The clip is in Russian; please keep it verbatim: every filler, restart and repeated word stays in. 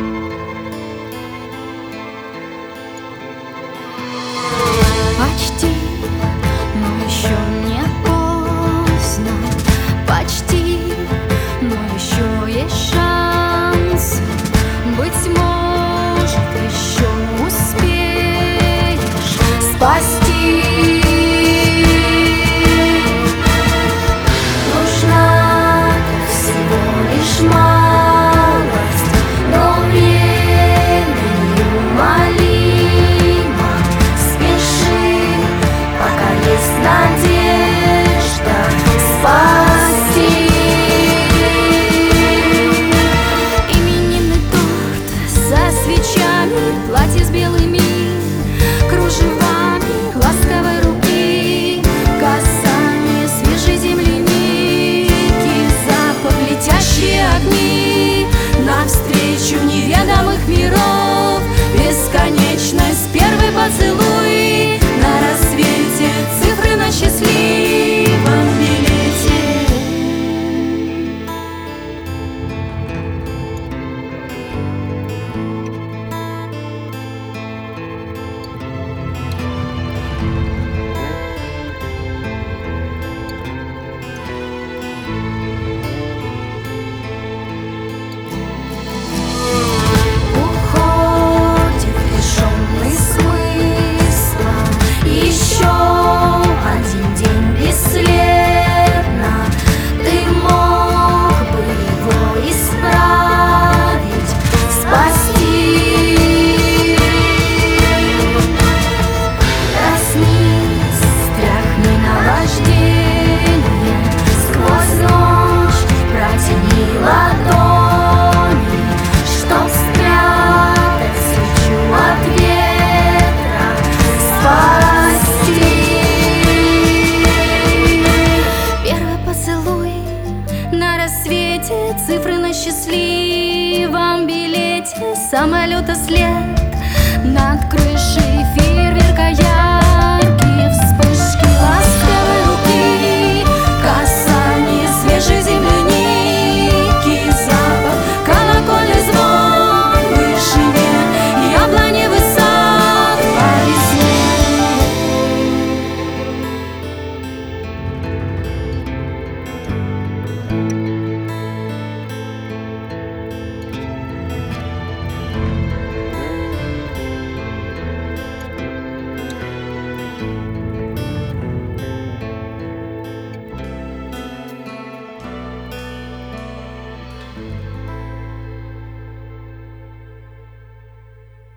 Почти, но еще не поздно. Почти, но еще есть шанс. Быть может, еще успеешь спасти. Нужна всего лишь малость, но время неумолимо. Спеши, пока есть надежда спасти. Именинный торт со свечами, платье с белыми кружевами, ласковой руки, касание свежей земляники, запах, летящие огни навстречу неведомых миров, бесконечность, первый поцелуй на рассвете, цифры на счастливом билете. Цифры на счастливом билете, самолета след над крышей фейерверка я.